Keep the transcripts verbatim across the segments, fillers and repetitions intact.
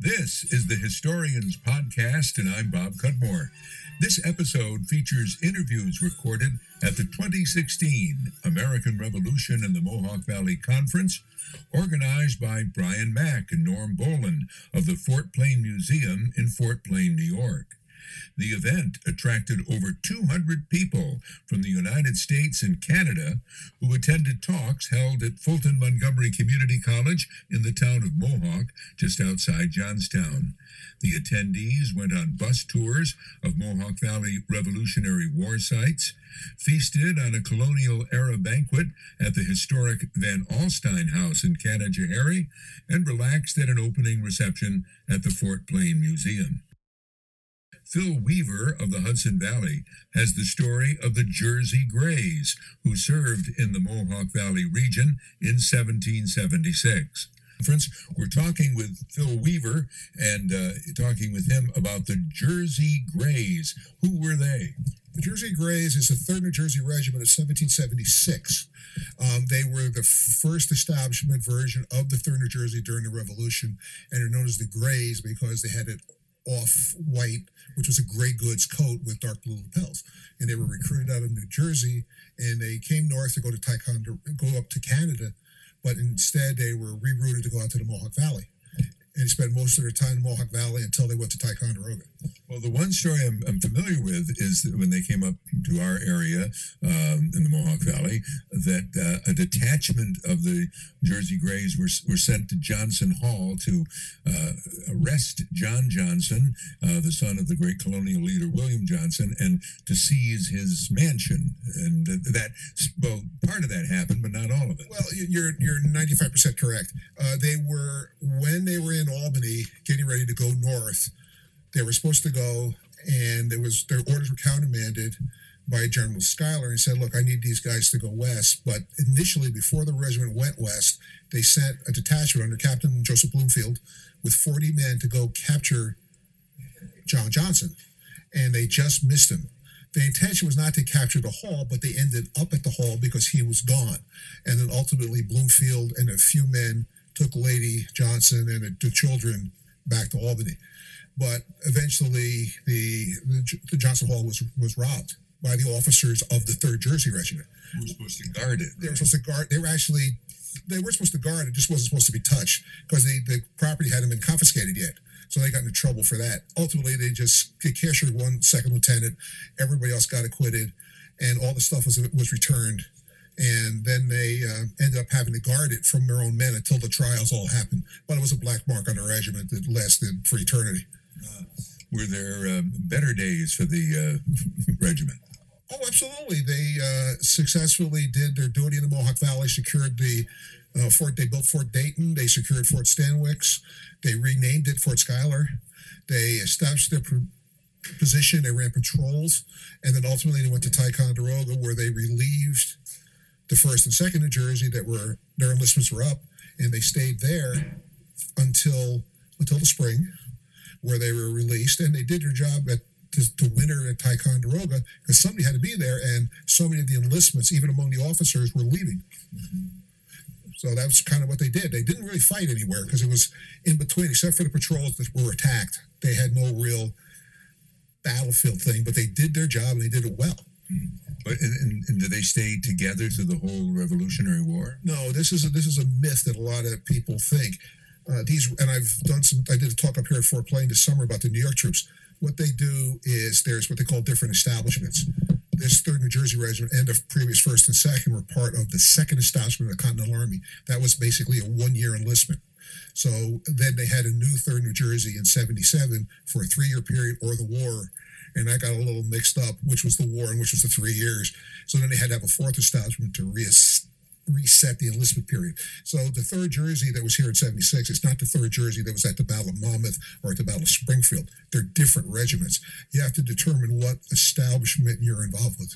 This is the Historians Podcast, and I'm Bob Cudmore. This episode features interviews recorded at the twenty sixteen American Revolution in the Mohawk Valley Conference, organized by Brian Mack and Norm Boland of the Fort Plain Museum in Fort Plain, New York. The event attracted over two hundred people from the United States and Canada who attended talks held at Fulton Montgomery Community College in the town of Mohawk, just outside Johnstown. The attendees went on bus tours of Mohawk Valley Revolutionary War sites, feasted on a colonial-era banquet at the historic Van Alstyne House in Canajoharie, and relaxed at an opening reception at the Fort Plain Museum. Phil Weaver of the Hudson Valley has the story of the Jersey Greys, who served in the Mohawk Valley region in seventeen seventy-six. We're talking with Phil Weaver and uh, talking with him about the Jersey Greys. Who were they? The Jersey Greys is the third New Jersey Regiment of seventeen seventy-six. Um, they were the first establishment version of the third New Jersey during the Revolution, and are known as the Greys because they had an off-white, which was a gray goods coat with dark blue lapels. And they were recruited out of New Jersey, and they came north to go to Ticonderoga, go up to Canada, but instead they were rerouted to go out to the Mohawk Valley. And they spent most of their time in the Mohawk Valley until they went to Ticonderoga. Well, the one story I'm, I'm familiar with is that when they came up to our area um, in the Mohawk Valley, that uh, a detachment of the Jersey Greys were, were sent to Johnson Hall to uh, arrest John Johnson, uh, the son of the great colonial leader William Johnson, and to seize his mansion. And that, well, part of that happened, but not all of it. Well, you're you're ninety-five percent correct. Uh, they were, when they were in Albany getting ready to go north, they were supposed to go, and it was their orders were countermanded by General Schuyler, and said, look, I need these guys to go west. But initially, before the regiment went west, they sent a detachment under Captain Joseph Bloomfield with forty men to go capture John Johnson, and they just missed him. The intention was not to capture the hall, but they ended up at the hall because he was gone. And then ultimately, Bloomfield and a few men took Lady Johnson and the children back to Albany. But eventually, the, the the Johnson Hall was was robbed by the officers of the third Jersey Regiment. Who were supposed to guard it? They were supposed to guard. They were actually they were supposed to guard it. Just wasn't supposed to be touched because the the property hadn't been confiscated yet. So they got into trouble for that. Ultimately, they just captured one second lieutenant. Everybody else got acquitted, and all the stuff was was returned. And then they uh, ended up having to guard it from their own men until the trials all happened. But it was a black mark on the regiment that lasted for eternity. Uh, were there um, better days for the uh, regiment? Oh, absolutely. They uh, successfully did their duty in the Mohawk Valley, secured the uh, fort. They built Fort Dayton. They secured Fort Stanwix. They renamed it Fort Schuyler. They established their pr- position. They ran patrols. And then ultimately they went to Ticonderoga, where they relieved the first and second New Jersey that were, their enlistments were up. And they stayed there until until the spring, where they were released. And they did their job at to, to winter at Ticonderoga because somebody had to be there, and so many of the enlistments, even among the officers, were leaving. Mm-hmm. So that's kind of what they did. They didn't really fight anywhere because it was in between, except for the patrols that were attacked. They had no real battlefield thing, but they did their job and they did it well. Mm-hmm. But and, and did they stay together through the whole Revolutionary War? No, this is a, this is a myth that a lot of people think. Uh, these and I've done some. I did a talk up here at Fort Plain this summer about the New York troops. What they do is there's what they call different establishments. This third New Jersey Regiment and the previous first and second were part of the second establishment of the Continental Army. That was basically a one-year enlistment. So then they had a new third New Jersey in seventy-seven for a three-year period, or the war. And that got a little mixed up, which was the war and which was the three years. So then they had to have a fourth establishment to reestablish reset the enlistment period. So the third Jersey that was here in seventy-six, it's not the third Jersey that was at the Battle of Monmouth or at the Battle of Springfield. They're different regiments. You have to determine what establishment you're involved with.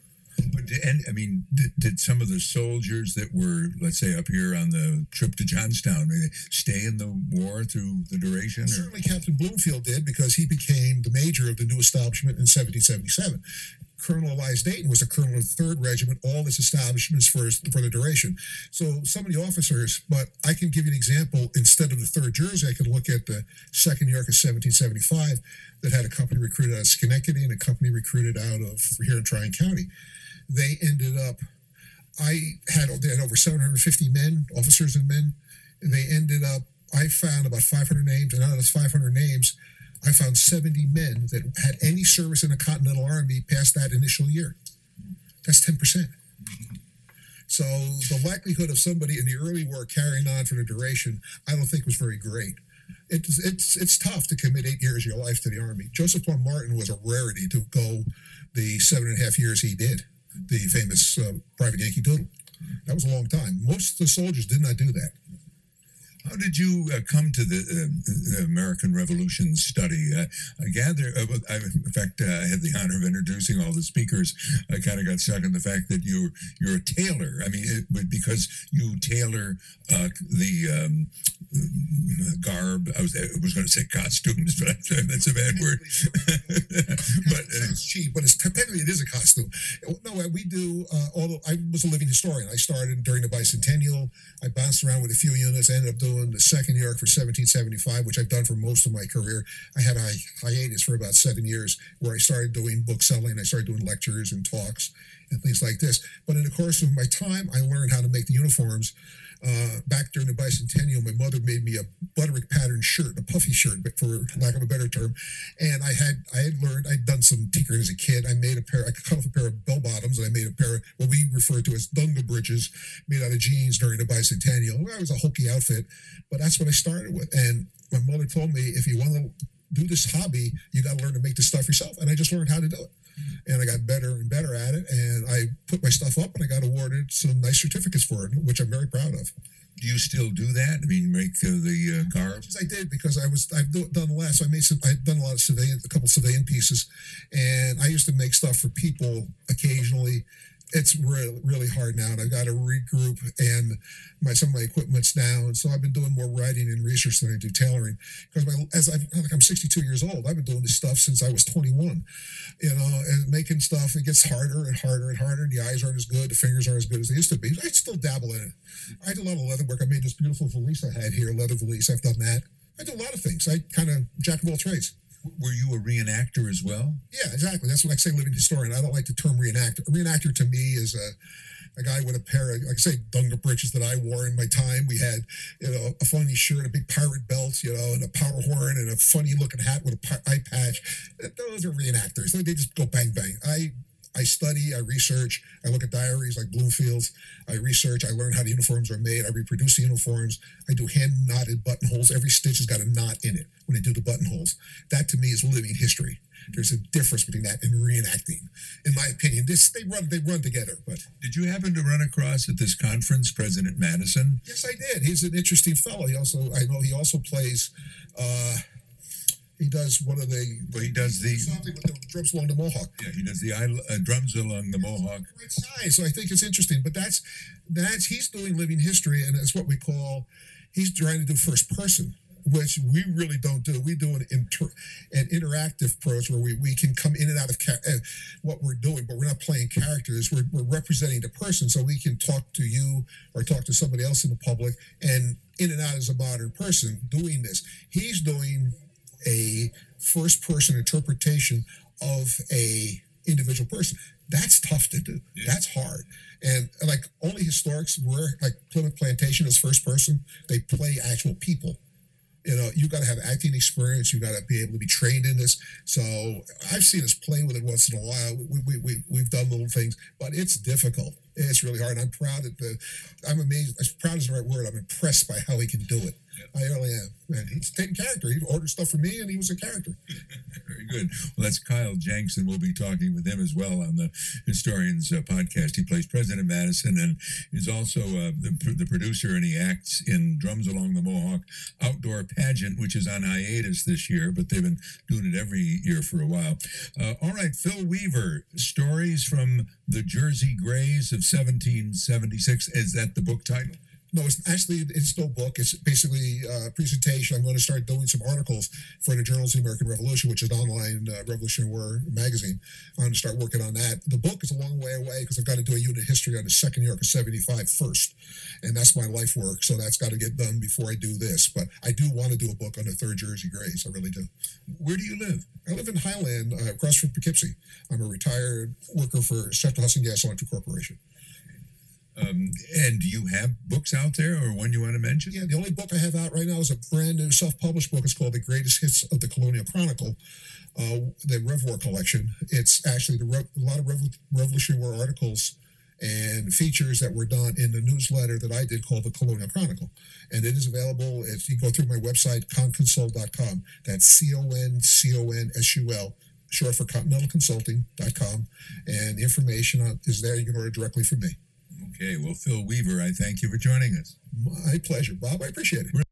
But and I mean, did, did some of the soldiers that were, let's say, up here on the trip to Johnstown, maybe stay in the war through the duration? Or? Certainly Captain Bloomfield did, because he became the major of the new establishment in seventeen seventy-seven. Colonel Elias Dayton was a colonel of the third Regiment, all his establishments for, his, for the duration. So some of the officers, but I can give you an example. Instead of the third Jersey, I could look at the second New York of seventeen seventy-five that had a company recruited out of Schenectady and a company recruited out of here in Tryon County. They ended up, I had, they had over seven hundred fifty men, officers and men. They ended up, I found about five hundred names, and out of those five hundred names, I found seventy men that had any service in the Continental Army past that initial year. That's ten percent. So the likelihood of somebody in the early war carrying on for the duration, I don't think was very great. It's it's it's tough to commit eight years of your life to the Army. Joseph Plum Martin was a rarity to go the seven and a half years he did, the famous uh, Private Yankee Doodle. That was a long time. Most of the soldiers did not do that. How did you uh, come to the, uh, the American Revolution study? Uh, I gather, uh, I, in fact, uh, I had the honor of introducing all the speakers. I kind of got stuck in the fact that you're you're a tailor. I mean, it, because you tailor uh, the um, garb. I was I was going to say costumes, but that's a bad word. But uh, it's cheap, but it's technically it is a costume. No, we do. Uh, although I was a living historian, I started during the bicentennial. I bounced around with a few units. I ended up doing the second New York for seventeen seventy-five, which I've done for most of my career. I had a hiatus for about seven years where I started doing book selling. I started doing lectures and talks and things like this. But in the course of my time, I learned how to make the uniforms. Uh, back during the bicentennial, my mother made me a Butterick pattern shirt, a puffy shirt, but for lack of a better term. And I had I had learned, I'd done some tinkering as a kid. I made a pair, I cut off a pair of bell bottoms, and I made a pair of what we refer to as dunga breeches made out of jeans during the bicentennial. Well, it was a hokey outfit, but that's what I started with. And my mother told me, if you want to do this hobby, you got to learn to make the stuff yourself. And I just learned how to do it. And I got better and better at it. And I put my stuff up, and I got awarded some nice certificates for it, which I'm very proud of. Do you still do that? I mean, make uh, the uh, garb? I did, because I was I've do, done less. So I made some. I've done a lot of civilian, a couple civilian pieces, and I used to make stuff for people occasionally. It's really really hard now, and I've got to regroup, and my some of my equipment's down. So I've been doing more writing and research than I do tailoring, because my as I've, like I'm sixty-two years old. I've been doing this stuff since I was twenty-one, you know, and making stuff. It gets harder and harder and harder. And the eyes aren't as good, the fingers aren't as good as they used to be. I still dabble in it. I do a lot of leather work. I made this beautiful valise I had here, leather valise. I've done that. I do a lot of things. I kind of jack of all trades. Were you a reenactor as well? Yeah, exactly. That's what I say, living historian. I don't like the term reenactor. A reenactor to me is a, a guy with a pair of, like I say, dunga breeches that I wore in my time. We had, you know, a funny shirt, a big pirate belt, you know, and a powder horn and a funny looking hat with a eye patch. Those are reenactors. They just go bang, bang. I I study, I research, I look at diaries like Bloomfield's, I research, I learn how the uniforms are made, I reproduce the uniforms, I do hand knotted buttonholes. Every stitch has got a knot in it when they do the buttonholes. That to me is living history. There's a difference between that and reenacting, in my opinion. This they run they run together. But did you happen to run across at this conference President Madison? Yes, I did. He's an interesting fellow. He also I know he also plays. Uh, He does one of the. Well, he does the something with the drums along the Mohawk. Yeah, he does the uh, drums along the Mohawk. Great size, so I think it's interesting. But that's that's he's doing living history, and it's what we call. He's trying to do first person, which we really don't do. We do an inter, an interactive approach where we, we can come in and out of ca- uh, what we're doing, but we're not playing characters. We're we're representing the person, so we can talk to you or talk to somebody else in the public, and in and out as a modern person doing this. He's doing a first-person interpretation of a individual person. That's tough to do. Yeah. That's hard. And like only historics were like Plymouth Plantation is first person. They play actual people. You know, you got to have acting experience. You got to be able to be trained in this. So I've seen us play with it once in a while. We, we, we, we've done little things, but it's difficult. It's really hard. I'm proud that the, I'm amazed. As proud is the right word. I'm impressed by how he can do it. I really am. And he's taking character. He ordered stuff for me, and he was a character. Very good. Well, that's Kyle Jenks, we'll be talking with him as well on the Historians uh, podcast. He plays President Madison and is also uh, the, the producer, and he acts in Drums Along the Mohawk Outdoor Pageant, which is on hiatus this year, but they've been doing it every year for a while. Uh, all right, Phil Weaver, Stories from the Jersey Grays of seventeen seventy-six. Is that the book title? No, it's actually it's no book. It's basically a presentation. I'm going to start doing some articles for the Journals of the American Revolution, which is an online uh, Revolutionary War magazine. I'm going to start working on that. The book is a long way away because I've got to do a unit history on the Second New York of seventy-five first, and that's my life work. So that's got to get done before I do this. But I do want to do a book on the Third Jersey Greys. I really do. Where do you live? I live in Highland, uh, across from Poughkeepsie. I'm a retired worker for Central Hudson Gas and Electric Corporation. Um, and do you have books out there or one you want to mention? Yeah, the only book I have out right now is a brand new self-published book. It's called The Greatest Hits of the Colonial Chronicle, uh, the Rev War collection. It's actually the Rev- a lot of Rev- Revolutionary War articles and features that were done in the newsletter that I did called the Colonial Chronicle. And it is available if you go through my website, conconsult dot com. That's C O N C O N S U L, short for continental consulting dot com. And the information is there. You can order directly from me. Okay, well, Phil Weaver, I thank you for joining us. My pleasure, Bob. I appreciate it.